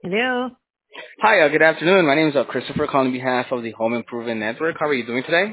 Hello. Hi, good afternoon. My name is Christopher calling on behalf of the Home Improvement Network. How are you doing today?